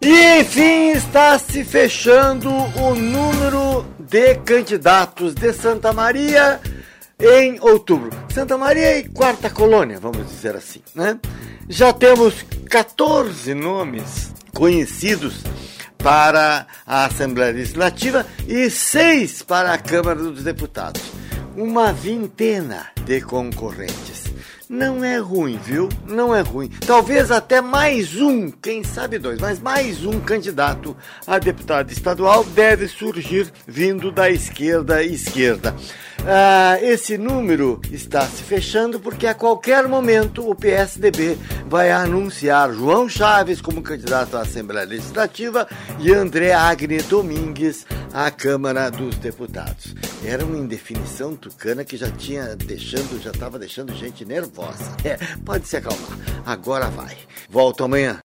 E, enfim, está se fechando o número de candidatos de Santa Maria em outubro. Santa Maria e Quarta Colônia, vamos dizer assim, né? Já temos 14 nomes conhecidos para a Assembleia Legislativa e 6 para a Câmara dos Deputados. Uma vintena de concorrentes. Não é ruim, viu? Não é ruim. Talvez até mais um, quem sabe 2, mas mais um candidato a deputado estadual deve surgir vindo da esquerda. Esse número está se fechando porque a qualquer momento o PSDB vai anunciar João Chaves como candidato à Assembleia Legislativa e André Agni Domingues à Câmara dos Deputados. Era uma indefinição tucana que já estava deixando gente nervosa. Pode se acalmar. Agora vai. Volto amanhã.